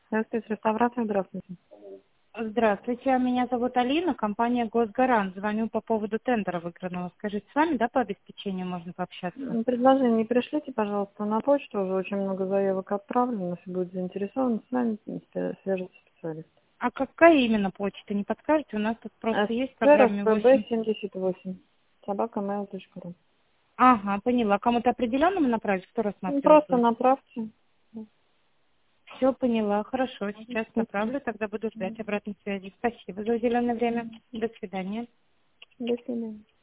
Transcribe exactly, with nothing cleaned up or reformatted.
Здравствуйте, реставрация, здравствуйте. Здравствуйте, меня зовут Алина, компания «Госгарант». Звоню по поводу тендера выигранного. Скажите, с вами, да, по обеспечению можно пообщаться? М, Предложение пришлите, пожалуйста, на почту. Уже очень много заявок отправлено. Если будет заинтересован, с вами м, свяжется специалист. А какая именно почта, не подскажете? У нас тут просто есть в программе восемь. эс пэ бэ семьдесят восемь. собака мэйл точка ру. Ага, поняла. Кому-то определенному направить, кто Ну, рассматривать просто будет? направьте. Все поняла, хорошо. Сейчас Мгм. направлю, тогда буду ждать обратной связи. Спасибо за уделенное время. До свидания. До свидания.